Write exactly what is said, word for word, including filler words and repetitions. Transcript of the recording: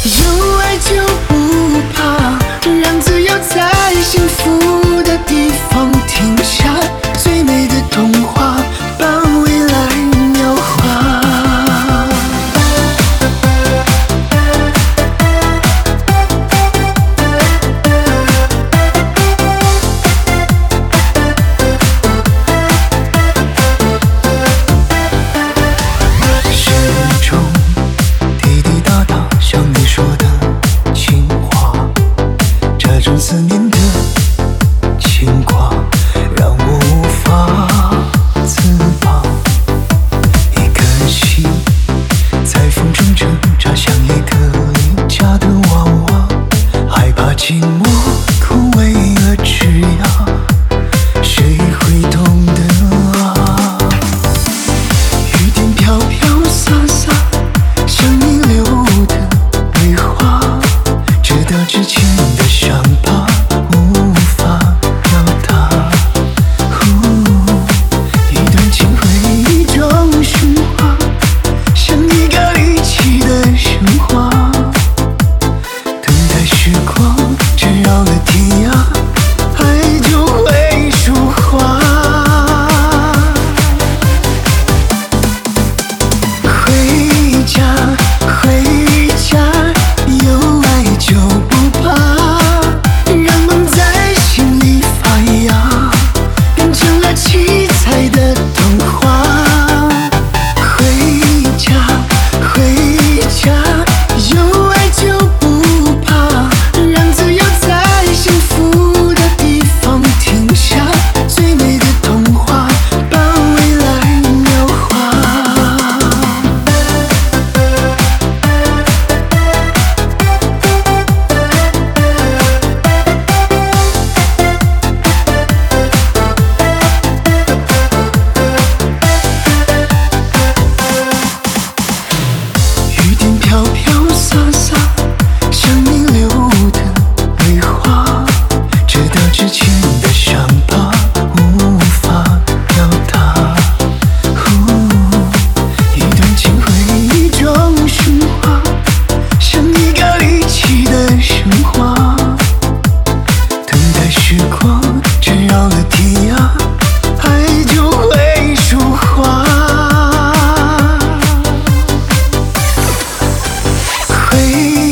有爱就不怕，让自由在幸福的地方停下，最美的童话把未来描画。时钟滴滴答答，像你说的情话，这种思念的牵挂让我无法自拔。一颗心在风中挣扎，像一个离家的娃娃，害怕寂寞枯萎了枝桠，谁会懂得啊？雨点飘飘洒洒，像你留的泪花，直到至情的伤疤无法表达。一段情会一种神话，像一个离奇的神话，等待时光缠绕了天涯，爱就会说话。回家，回家，有爱就不怕，让梦在心里发芽，变成了七彩的童话。回家，回家，有爱就不怕，让自由在幸福的地方停下，最美的童话把未来描画。雨点飘飘洒洒，像你留的泪花，直到至情的伤疤无法表达。一段情会一种神话，像一个离奇的神话，等待时光缠绕了天涯，爱就会说话。回